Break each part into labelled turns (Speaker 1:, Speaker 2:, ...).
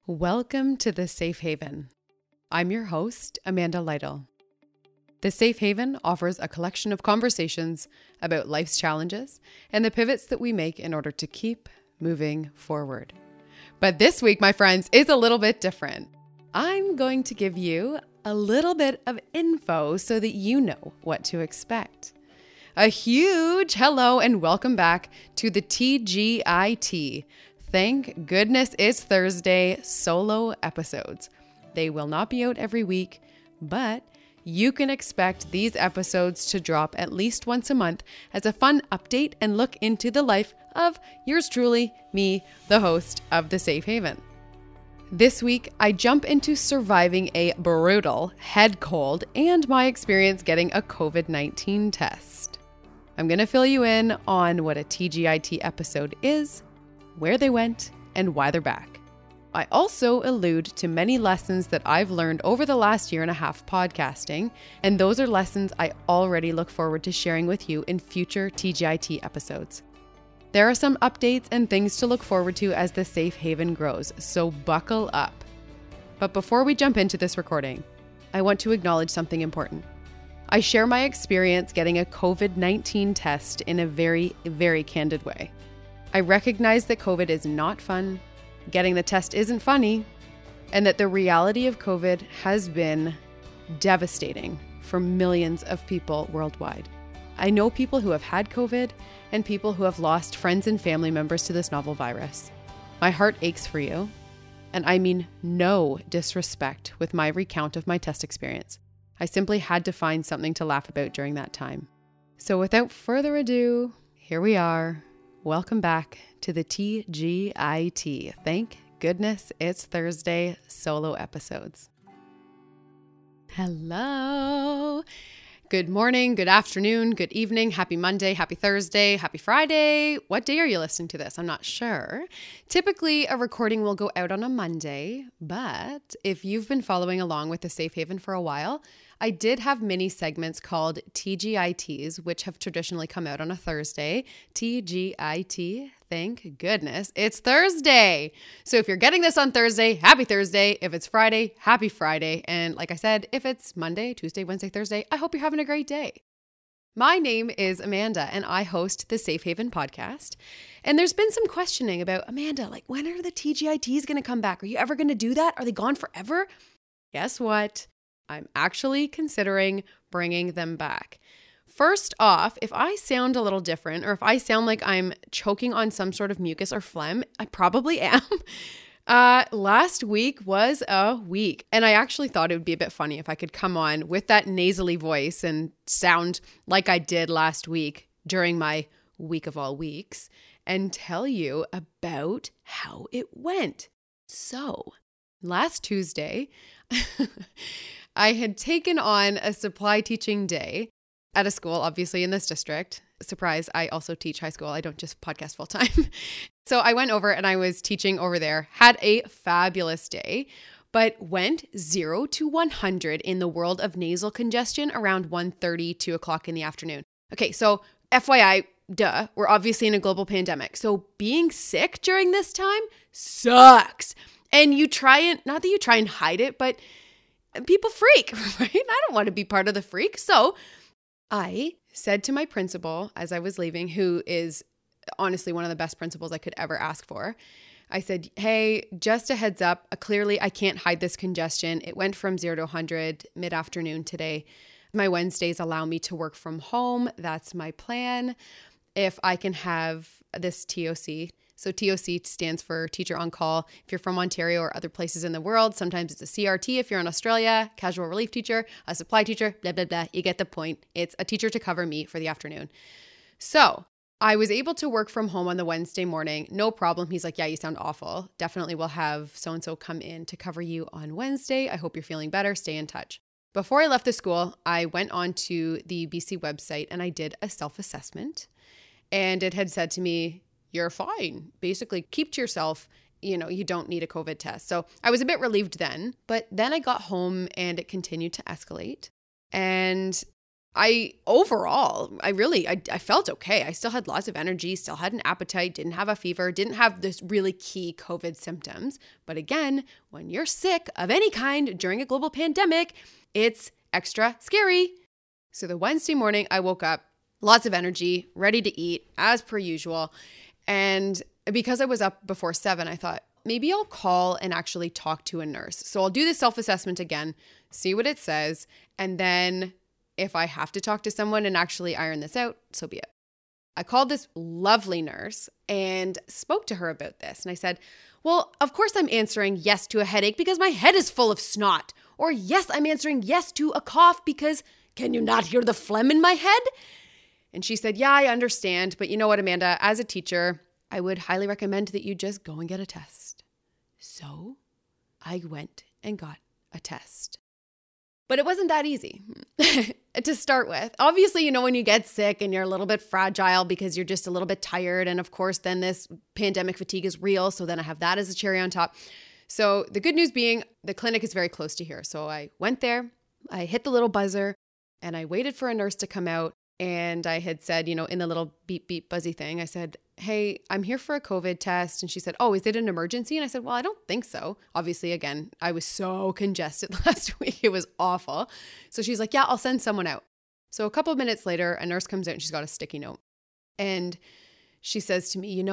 Speaker 1: Welcome to The Safe Haven. I'm your host, Amanda Lytle. The Safe Haven offers a collection of conversations about life's challenges and the pivots that we make in order to keep moving forward. But this week, my friends, is a little bit different. I'm going to give you a little bit of info so that you know what to expect. A huge hello and welcome back to the TGIT. Thank goodness it's Thursday solo episodes. They will not be out every week, but you can expect these episodes to drop at least once a month as a fun update and look into the life of yours truly, me, the host of The Safe Haven. This week, I jump into surviving a brutal head cold and my experience getting a COVID-19 test. I'm going to fill you in on what a TGIT episode is, where they went, and why they're back. I also allude to many lessons that I've learned over the last year and a half podcasting, and those are lessons I already look forward to sharing with you in future TGIT episodes. There are some updates and things to look forward to as the Safe Haven grows, so buckle up. But before we jump into this recording, I want to acknowledge something important. I share my experience getting a COVID-19 test in a very, very candid way. I recognize that COVID is not fun, getting the test isn't funny, and that the reality of COVID has been devastating for millions of people worldwide. I know people who have had COVID and people who have lost friends and family members to this novel virus. My heart aches for you, and I mean no disrespect with my recount of my test experience. I simply had to find something to laugh about during that time. So without further ado, here we are. Welcome back to the TGIT. Thank goodness it's Thursday solo episodes. Hello. Good morning, good afternoon, good evening, happy Monday, happy Thursday, happy Friday. What day are you listening to this? I'm not sure. Typically, a recording will go out on a Monday, but if you've been following along with the Safe Haven for a while, I did have mini segments called TGITs, which have traditionally come out on a Thursday. TGIT, thank goodness, it's Thursday. So if you're getting this on Thursday, happy Thursday. If it's Friday, happy Friday. And like I said, if it's Monday, Tuesday, Wednesday, Thursday, I hope you're having a great day. My name is Amanda, and I host the Safe Haven podcast. And there's been some questioning about, Amanda, like, when are the TGITs going to come back? Are you ever going to do that? Are they gone forever? Guess what? I'm actually considering bringing them back. First off, if I sound a little different or if I sound like I'm choking on some sort of mucus or phlegm, I probably am. Last week was a week, and I actually thought it would be a bit funny if I could come on with that nasally voice and sound like I did last week during my week of all weeks and tell you about how it went. So, last Tuesday, I had taken on a supply teaching day at a school, obviously in this district. Surprise, I also teach high school. I don't just podcast full time. So I went over and I was teaching over there, had a fabulous day, but went 0 to 100 in the world of nasal congestion around 1:30, 2 o'clock in the afternoon. Okay, so FYI, we're obviously in a global pandemic. So being sick during this time sucks. And you try and, not that you try and hide it, but people freak, right? I don't want to be part of the freak. So I said to my principal as I was leaving, who is honestly one of the best principals I could ever ask for, I said, hey, just a heads up, clearly I can't hide this congestion. It went from 0 to 100 mid-afternoon today. My Wednesdays allow me to work from home. That's my plan. If I can have this TOC. So TOC stands for Teacher on Call. If you're from Ontario or other places in the world, sometimes it's a CRT if you're in Australia, casual relief teacher, a supply teacher, blah, blah, blah. You get the point. It's a teacher to cover me for the afternoon. So I was able to work from home on the Wednesday morning. No problem. He's like, yeah, you sound awful. Definitely will have so-and-so come in to cover you on Wednesday. I hope you're feeling better. Stay in touch. Before I left the school, I went on to the BC website and I did a self-assessment. And it had said to me, you're fine. Basically, keep to yourself. You don't need a COVID test. So I was a bit relieved then, but then I got home and it continued to escalate. And I felt okay. I still had lots of energy, still had an appetite, didn't have a fever, didn't have this really key COVID symptoms. But again, when you're sick of any kind during a global pandemic, it's extra scary. So the Wednesday morning, I woke up, lots of energy, ready to eat as per usual. And because I was up before 7, I thought, maybe I'll call and actually talk to a nurse. So I'll do the self-assessment again, see what it says, and then if I have to talk to someone and actually iron this out, so be it. I called this lovely nurse and spoke to her about this. And I said, well, of course I'm answering yes to a headache because my head is full of snot. Or yes, I'm answering yes to a cough because can you not hear the phlegm in my head? And she said, yeah, I understand. But you know what, Amanda, as a teacher, I would highly recommend that you just go and get a test. So I went and got a test. But it wasn't that easy to start with. Obviously, when you get sick and you're a little bit fragile because you're just a little bit tired. And of course, then this pandemic fatigue is real. So then I have that as a cherry on top. So the good news being the clinic is very close to here. So I went there, I hit the little buzzer, and I waited for a nurse to come out. And I had said, in the little beep, beep, buzzy thing, I said, hey, I'm here for a COVID test. And she said, oh, is it an emergency? And I said, well, I don't think so. Obviously, again, I was so congested last week. It was awful. So she's like, yeah, I'll send someone out. So a couple of minutes later, a nurse comes out and she's got a sticky note. And she says to me,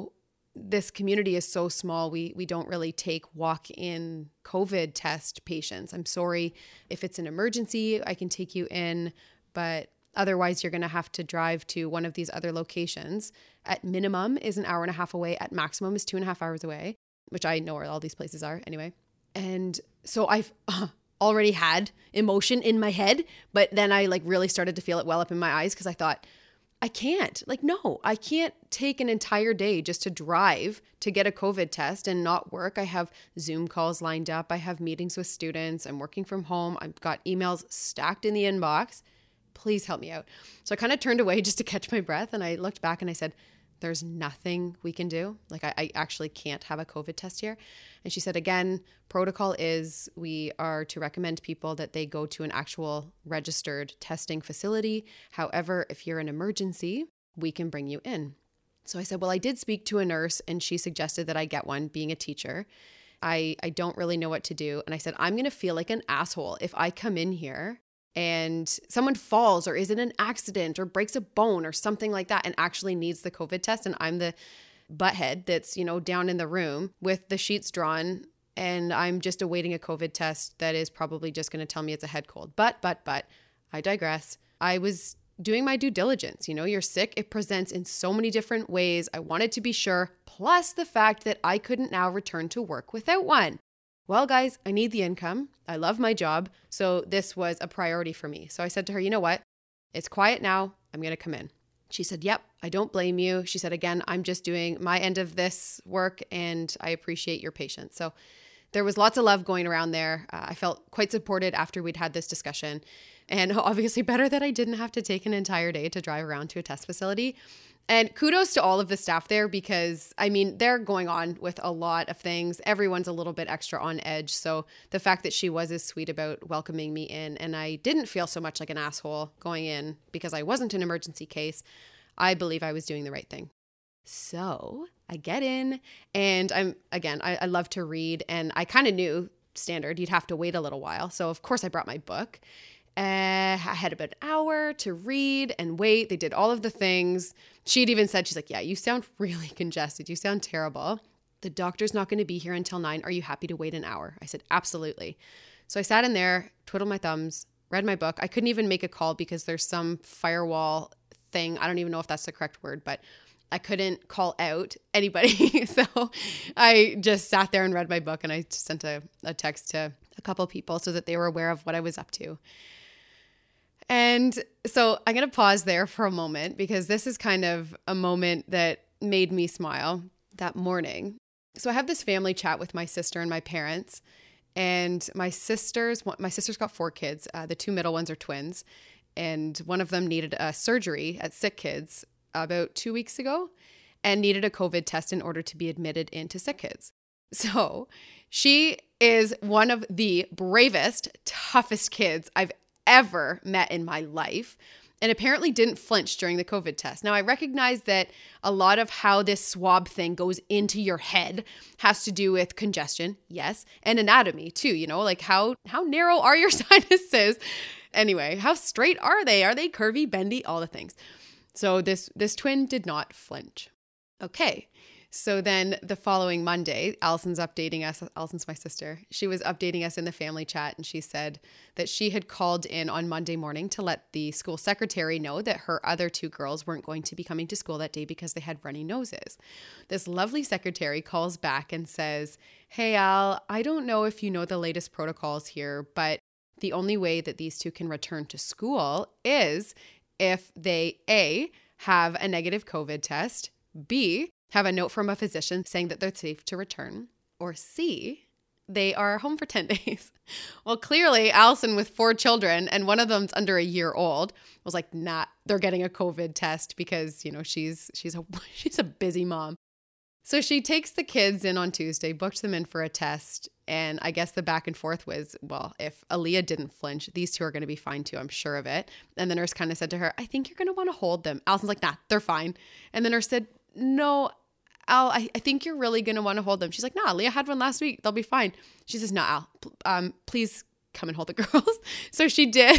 Speaker 1: this community is so small. We don't really take walk-in COVID test patients. I'm sorry. If it's an emergency, I can take you in, but otherwise, you're going to have to drive to one of these other locations. At minimum is an hour and a half away. At maximum is 2.5 hours away, which I know where all these places are anyway. And so I've already had emotion in my head, but then I really started to feel it well up in my eyes because I thought, I can't. No, I can't take an entire day just to drive to get a COVID test and not work. I have Zoom calls lined up. I have meetings with students. I'm working from home. I've got emails stacked in the inbox. Please help me out. So I kind of turned away just to catch my breath. And I looked back and I said, there's nothing we can do. I actually can't have a COVID test here. And she said, again, protocol is we are to recommend people that they go to an actual registered testing facility. However, if you're an emergency, we can bring you in. So I said, well, I did speak to a nurse and she suggested that I get one being a teacher. I don't really know what to do. And I said, I'm going to feel like an asshole if I come in here and someone falls or is in an accident or breaks a bone or something like that and actually needs the COVID test. And I'm the butthead that's, down in the room with the sheets drawn and I'm just awaiting a COVID test that is probably just going to tell me it's a head cold. But I digress. I was doing my due diligence. You're sick. It presents in so many different ways. I wanted to be sure. Plus the fact that I couldn't now return to work without one. Well, guys, I need the income. I love my job. So this was a priority for me. So I said to her, you know what? It's quiet now. I'm going to come in. She said, yep, I don't blame you. She said, again, I'm just doing my end of this work and I appreciate your patience. So there was lots of love going around there. I felt quite supported after we'd had this discussion. And obviously better that I didn't have to take an entire day to drive around to a test facility. And kudos to all of the staff there because, they're going on with a lot of things. Everyone's a little bit extra on edge. So the fact that she was as sweet about welcoming me in and I didn't feel so much like an asshole going in because I wasn't an emergency case, I believe I was doing the right thing. So I get in and I love to read and I kind of knew standard, you'd have to wait a little while. So of course I brought my book. I had about an hour to read and wait. They did all of the things. She'd even said, she's like, yeah, you sound really congested. You sound terrible. The doctor's not going to be here until 9. Are you happy to wait an hour? I said, absolutely. So I sat in there, twiddled my thumbs, read my book. I couldn't even make a call because there's some firewall thing. I don't even know if that's the correct word, but I couldn't call out anybody. So I just sat there and read my book and I sent a text to a couple people so that they were aware of what I was up to. And so I'm going to pause there for a moment because this is kind of a moment that made me smile that morning. So I have this family chat with my sister and my parents, and my sister's got 4 kids. The 2 middle ones are twins, and one of them needed a surgery at Sick Kids about 2 weeks ago and needed a COVID test in order to be admitted into Sick Kids. So she is one of the bravest, toughest kids I've ever met in my life, and apparently didn't flinch during the COVID test. Now, I recognize that a lot of how this swab thing goes into your head has to do with congestion, yes, and anatomy too, like how narrow are your sinuses? Anyway, how straight are they? Are they curvy, bendy? All the things. So this twin did not flinch. Okay. So then the following Monday, Allison's updating us. Allison's my sister. She was updating us in the family chat, and she said that she had called in on Monday morning to let the school secretary know that her other 2 girls weren't going to be coming to school that day because they had runny noses. This lovely secretary calls back and says, "Hey, Al, I don't know if you know the latest protocols here, but the only way that these 2 can return to school is if they, A, have a negative COVID test, B, have a note from a physician saying that they're safe to return, or C, they are home for 10 days. Well, clearly Allison with 4 children and one of them's under a year old was like, nah, they're getting a COVID test because, she's a busy mom. So she takes the kids in on Tuesday, booked them in for a test. And I guess the back and forth was, well, if Aaliyah didn't flinch, these 2 are going to be fine too. I'm sure of it. And the nurse kind of said to her, I think you're going to want to hold them. Allison's like, nah, they're fine. And the nurse said, no, Al, I think you're really going to want to hold them. She's like, nah, Leah had one last week. They'll be fine. She says, nah, Al, please come and hold the girls. So she did.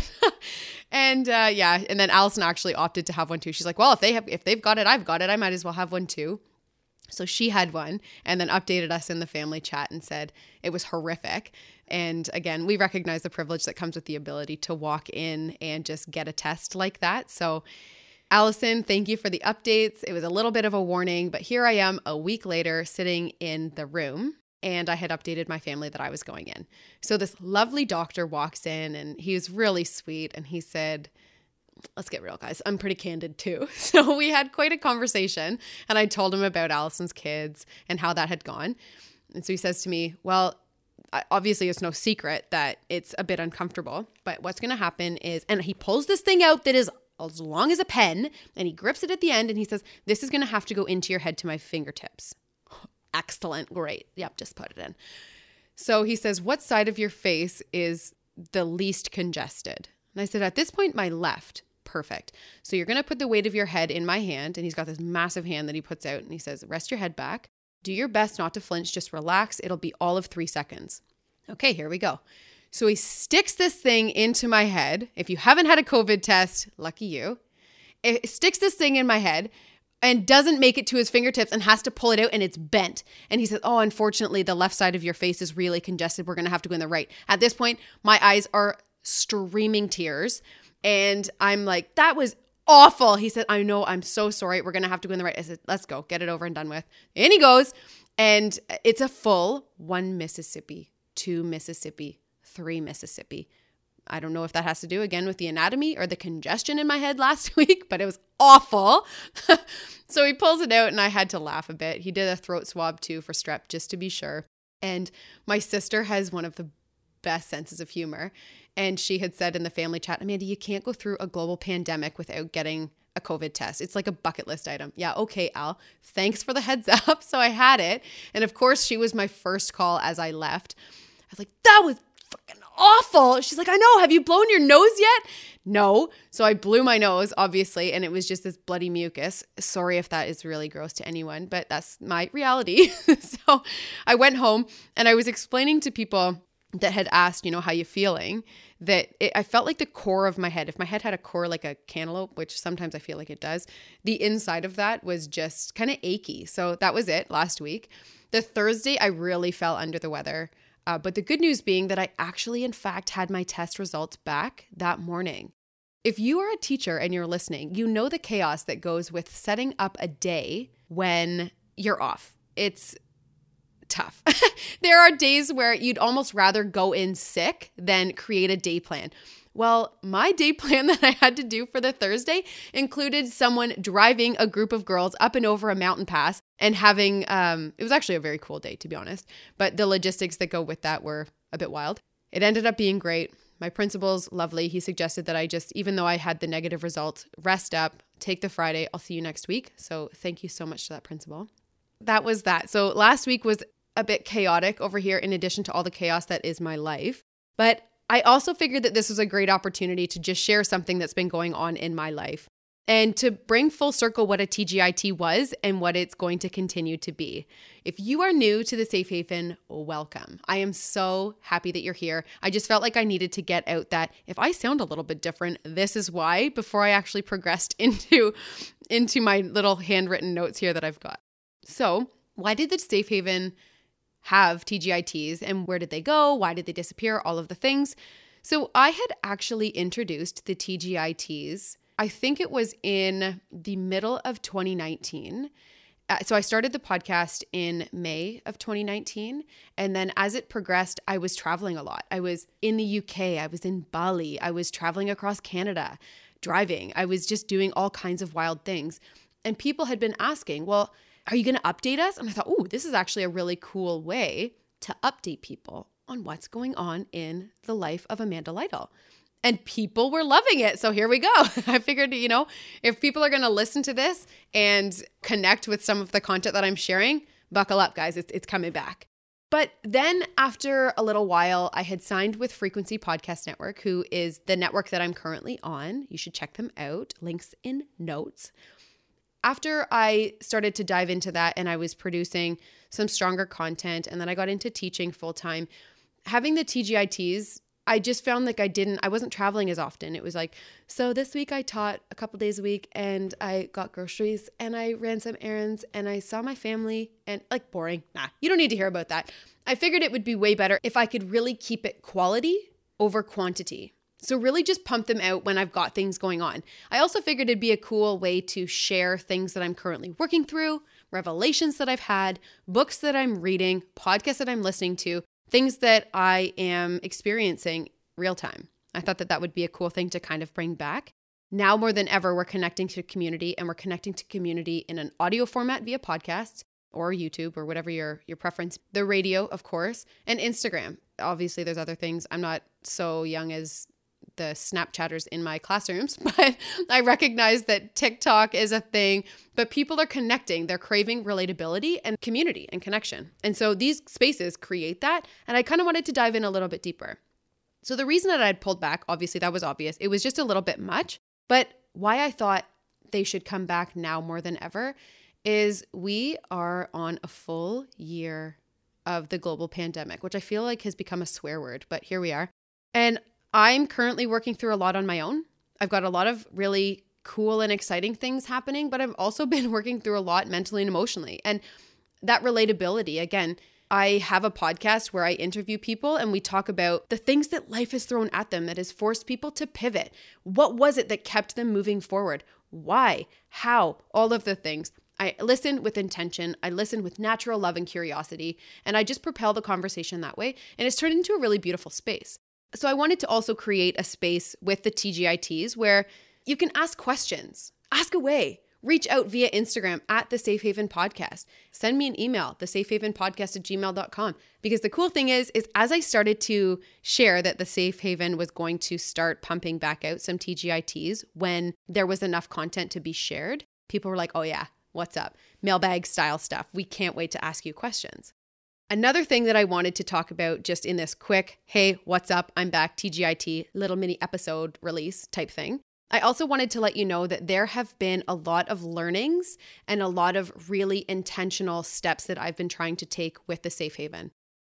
Speaker 1: And and then Allison actually opted to have one too. She's like, well, if they've got it, I've got it. I might as well have one too. So she had one and then updated us in the family chat and said it was horrific. And again, we recognize the privilege that comes with the ability to walk in and just get a test like that. So Allison, thank you for the updates. It was a little bit of a warning, but here I am a week later sitting in the room, and I had updated my family that I was going in. So this lovely doctor walks in, and he was really sweet, and he said, let's get real, guys. I'm pretty candid too. So we had quite a conversation, and I told him about Allison's kids and how that had gone. And so he says to me, well, obviously it's no secret that it's a bit uncomfortable, but what's going to happen is, and he pulls this thing out that is as long as a pen, and he grips it at the end, and he says, this is going to have to go into your head to my fingertips. Excellent. Great. Yep. Just put it in. So he says, what side of your face is the least congested? And I said, at this point, my left. Perfect. So you're going to put the weight of your head in my hand, and he's got this massive hand that he puts out, and he says, rest your head back. Do your best not to flinch. Just relax. It'll be all of 3 seconds. Okay, here we go. So he sticks this thing into my head. If you haven't had a COVID test, lucky you. It sticks this thing in my head and doesn't make it to his fingertips and has to pull it out, and it's bent. And he says, oh, unfortunately, the left side of your face is really congested. We're going to have to go in the right. At this point, my eyes are streaming tears. And I'm like, that was awful. He said, I know, I'm so sorry. We're going to have to go in the right. I said, let's go, get it over and done with. And he goes, and it's a full 1 Mississippi, 2 Mississippi, 3 Mississippi. I don't know if that has to do again with the anatomy or the congestion in my head last week, but it was awful. So he pulls it out and I had to laugh a bit. He did a throat swab too for strep just to be sure. And my sister has one of the best senses of humor. And she had said in the family chat, Amanda, you can't go through a global pandemic without getting a COVID test. It's like a bucket list item. Yeah, okay, Al. Thanks for the heads up. So I had it. And of course, she was my first call as I left. I was like, that was fucking awful. She's like, I know. Have you blown your nose yet? No. So I blew my nose, obviously, and it was just this bloody mucus. Sorry if that is really gross to anyone, but that's my reality. So I went home and I was explaining to people that had asked, how you feeling, that I felt like the core of my head, if my head had a core like a cantaloupe, which sometimes I feel like it does, the inside of that was just kind of achy. So that was it last week. The Thursday, I really fell under the weather. But the good news being that I actually, in fact, had my test results back that morning. If you are a teacher and you're listening, you know the chaos that goes with setting up a day when you're off. It's tough. There are days where you'd almost rather go in sick than create a day plan. Well, my day plan that I had to do for the Thursday included someone driving a group of girls up and over a mountain pass and having, it was actually a very cool day, to be honest, but the logistics that go with that were a bit wild. It ended up being great. My principal's lovely. He suggested that I just, even though I had the negative results, rest up, take the Friday. I'll see you next week. So thank you so much to that principal. That was that. So last week was a bit chaotic over here in addition to all the chaos that is my life. But I also figured that this was a great opportunity to just share something that's been going on in my life and to bring full circle what a TGIT was and what it's going to continue to be. If you are new to the Safe Haven, welcome. I am so happy that you're here. I just felt like I needed to get out that if I sound a little bit different, this is why, before I actually progressed into my little handwritten notes here that I've got. So, why did the Safe Haven have TGITs and where did they go? Why did they disappear? All of the things. So I had actually introduced the TGITs, I think it was in the middle of 2019. So I started the podcast in May of 2019. And then as it progressed, I was traveling a lot. I was in the UK. I was in Bali. I was traveling across Canada, driving. I was just doing all kinds of wild things. And people had been asking, well, are you going to update us? And I thought, oh, this is actually a really cool way to update people on what's going on in the life of Amanda Lytle. And people were loving it. So here we go. I figured, if people are going to listen to this and connect with some of the content that I'm sharing, buckle up, guys. It's coming back. But then after a little while, I had signed with Frequency Podcast Network, who is the network that I'm currently on. You should check them out. Links in notes. After I started to dive into that and I was producing some stronger content and then I got into teaching full time, having the TGITs, I just found like I wasn't traveling as often. It was like, so this week I taught a couple days a week and I got groceries and I ran some errands and I saw my family and like boring. Nah, you don't need to hear about that. I figured it would be way better if I could really keep it quality over quantity. So really just pump them out when I've got things going on. I also figured it'd be a cool way to share things that I'm currently working through, revelations that I've had, books that I'm reading, podcasts that I'm listening to, things that I am experiencing real time. I thought that would be a cool thing to kind of bring back. Now more than ever, we're connecting to community and we're connecting to community in an audio format via podcasts or YouTube or whatever your preference. The radio, of course, and Instagram. Obviously, there's other things. I'm not so young as the Snapchatters in my classrooms, but I recognize that TikTok is a thing, but people are connecting. They're craving relatability and community and connection. And so these spaces create that. And I kind of wanted to dive in a little bit deeper. So the reason that I'd pulled back, obviously that was obvious. It was just a little bit much, but why I thought they should come back now more than ever is we are on a full year of the global pandemic, which I feel like has become a swear word, but here we are. And I'm currently working through a lot on my own. I've got a lot of really cool and exciting things happening, but I've also been working through a lot mentally and emotionally. And that relatability, again, I have a podcast where I interview people and we talk about the things that life has thrown at them that has forced people to pivot. What was it that kept them moving forward? Why? How? All of the things. I listen with intention. I listen with natural love and curiosity. And I just propel the conversation that way. And it's turned into a really beautiful space. So I wanted to also create a space with the TGITs where you can ask questions, ask away, reach out via Instagram at the Safe Haven Podcast. Send me an email, thesafehavenpodcast@gmail.com. Because the cool thing is as I started to share that the Safe Haven was going to start pumping back out some TGITs when there was enough content to be shared, people were like, oh yeah, what's up? Mailbag style stuff. We can't wait to ask you questions. Another thing that I wanted to talk about just in this quick, hey, what's up? I'm back, TGIT, little mini episode release type thing. I also wanted to let you know that there have been a lot of learnings and a lot of really intentional steps that I've been trying to take with the Safe Haven.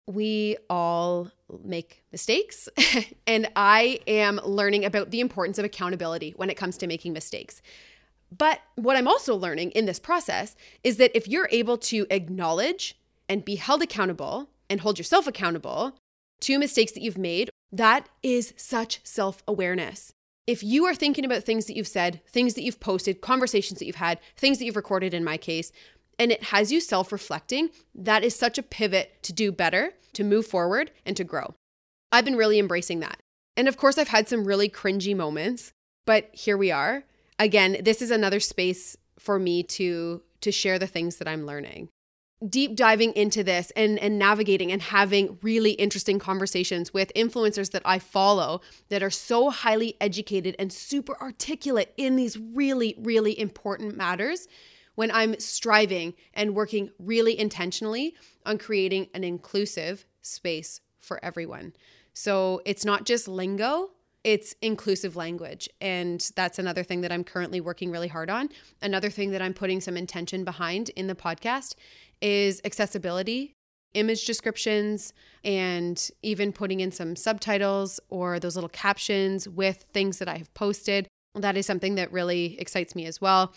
Speaker 1: We all make mistakes, and I am learning about the importance of accountability when it comes to making mistakes. But what I'm also learning in this process is that if you're able to acknowledge and be held accountable and hold yourself accountable to mistakes that you've made, that is such self-awareness. If you are thinking about things that you've said, things that you've posted, conversations that you've had, things that you've recorded in my case, and it has you self-reflecting, that is such a pivot to do better, to move forward, and to grow. I've been really embracing that. And of course, I've had some really cringy moments, but here we are. Again, this is another space for me to share the things that I'm learning. Deep diving into this and navigating and having really interesting conversations with influencers that I follow that are so highly educated and super articulate in these really, really important matters when I'm striving and working really intentionally on creating an inclusive space for everyone. So it's not just lingo, it's inclusive language. And that's another thing that I'm currently working really hard on. Another thing that I'm putting some intention behind in the podcast is accessibility, image descriptions, and even putting in some subtitles or those little captions with things that I have posted. That is something that really excites me as well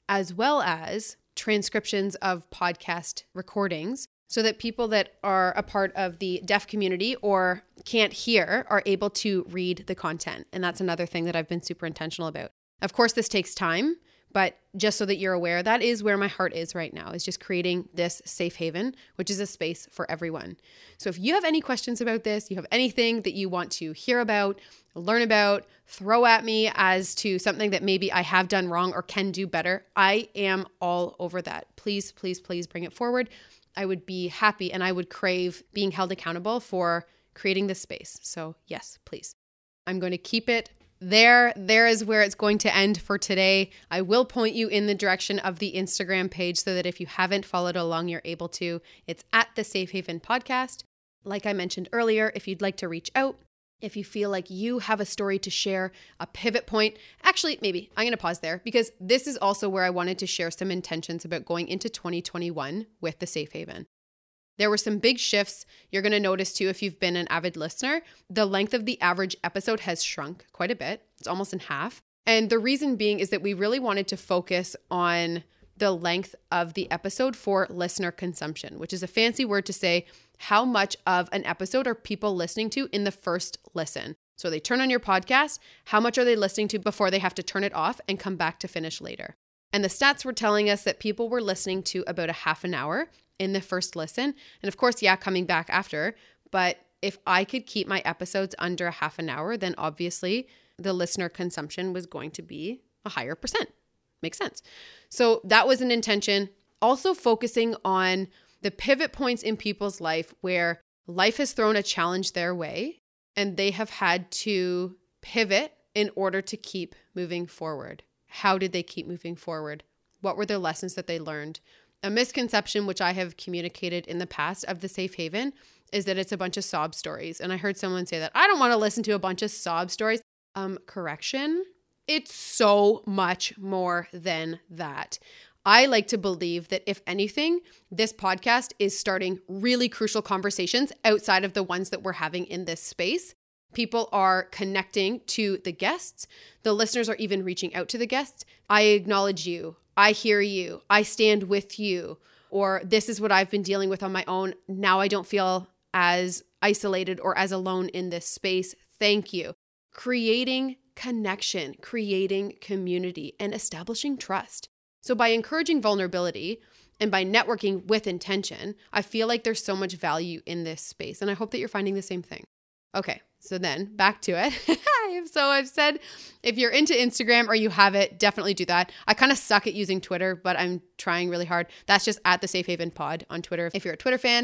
Speaker 1: as transcriptions of podcast recordings so that people that are a part of the deaf community or can't hear are able to read the content. And that's another thing that I've been super intentional about. Of course, this takes time, but just so that you're aware, that is where my heart is right now, is just creating this safe haven, which is a space for everyone. So if you have any questions about this, you have anything that you want to hear about, learn about, throw at me as to something that maybe I have done wrong or can do better, I am all over that. Please, please, please bring it forward. I would be happy and I would crave being held accountable for creating this space. So yes, please. I'm going to keep it there. There is where it's going to end for today. I will point you in the direction of the Instagram page so that if you haven't followed along, you're able to. It's at the Safe Haven Podcast. Like I mentioned earlier, if you'd like to reach out, if you feel like you have a story to share, a pivot point, actually, maybe I'm going to pause there because this is also where I wanted to share some intentions about going into 2021 with the Safe Haven. There were some big shifts. You're going to notice too, if you've been an avid listener, the length of the average episode has shrunk quite a bit. It's almost in half. And the reason being is that we really wanted to focus on the length of the episode for listener consumption, which is a fancy word to say how much of an episode are people listening to in the first listen. So they turn on your podcast, how much are they listening to before they have to turn it off and come back to finish later? And the stats were telling us that people were listening to about a half an hour in the first listen. And of course, coming back after. But if I could keep my episodes under a half an hour, then obviously the listener consumption was going to be a higher percent. Makes sense. So that was an intention. Also focusing on the pivot points in people's life where life has thrown a challenge their way and they have had to pivot in order to keep moving forward. How did they keep moving forward? What were their lessons that they learned? A misconception, which I have communicated in the past of the Safe Haven, is that it's a bunch of sob stories. And I heard someone say that, I don't want to listen to a bunch of sob stories. Correction. It's so much more than that. I like to believe that if anything, this podcast is starting really crucial conversations outside of the ones that we're having in this space. People are connecting to the guests. The listeners are even reaching out to the guests. I acknowledge you. I hear you. I stand with you. Or this is what I've been dealing with on my own. Now I don't feel as isolated or as alone in this space. Thank you. Creating connection, creating community, and establishing trust. So by encouraging vulnerability and by networking with intention, I feel like there's so much value in this space. And I hope that you're finding the same thing. Okay, so then back to it. So I've said, if you're into Instagram or you have it, definitely do that. I kind of suck at using Twitter, but I'm trying really hard. That's just at the Safe Haven Pod on Twitter if you're a Twitter fan.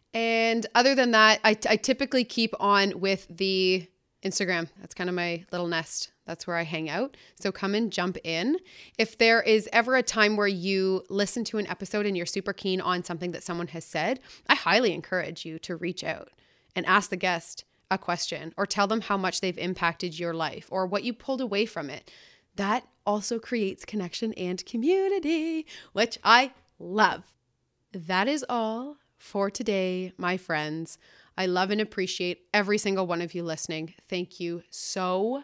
Speaker 1: And other than that, I typically keep on with the Instagram. That's kind of my little nest. That's where I hang out. So come and jump in. If there is ever a time where you listen to an episode and you're super keen on something that someone has said, I highly encourage you to reach out and ask the guest a question or tell them how much they've impacted your life or what you pulled away from it. That also creates connection and community, which I love. That is all for today, my friends. I love and appreciate every single one of you listening. Thank you so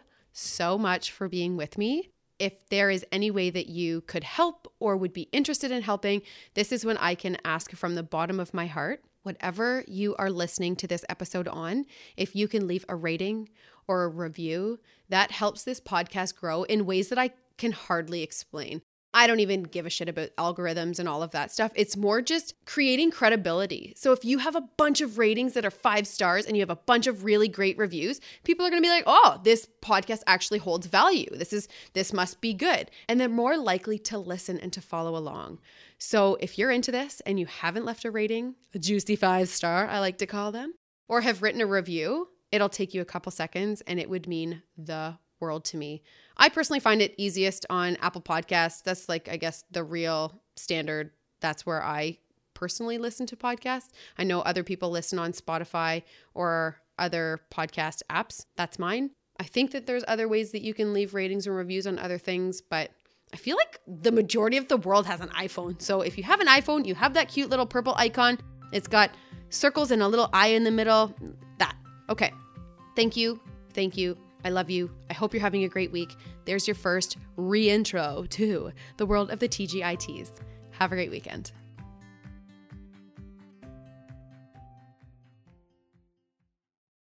Speaker 1: much for being with me. If there is any way that you could help or would be interested in helping, this is when I can ask from the bottom of my heart. Whatever you are listening to this episode on, if you can leave a rating or a review, that helps this podcast grow in ways that I can hardly explain. I don't even give a shit about algorithms and all of that stuff. It's more just creating credibility. So if you have a bunch of ratings that are 5 stars and you have a bunch of really great reviews, people are going to be like, oh, this podcast actually holds value. This must be good. And they're more likely to listen and to follow along. So if you're into this and you haven't left a rating, a juicy 5-star, I like to call them, or have written a review, it'll take you a couple seconds and it would mean the world to me. I personally find it easiest on Apple Podcasts. That's like, I guess, the real standard. That's where I personally listen to podcasts. I know other people listen on Spotify or other podcast apps. That's mine. I think that there's other ways that you can leave ratings and reviews on other things, but I feel like the majority of the world has an iPhone. So if you have an iPhone, you have that cute little purple icon. It's got circles and a little eye in the middle. That. Okay. Thank you. Thank you. I love you. I hope you're having a great week. There's your first re-intro to the world of the TGITs. Have a great weekend.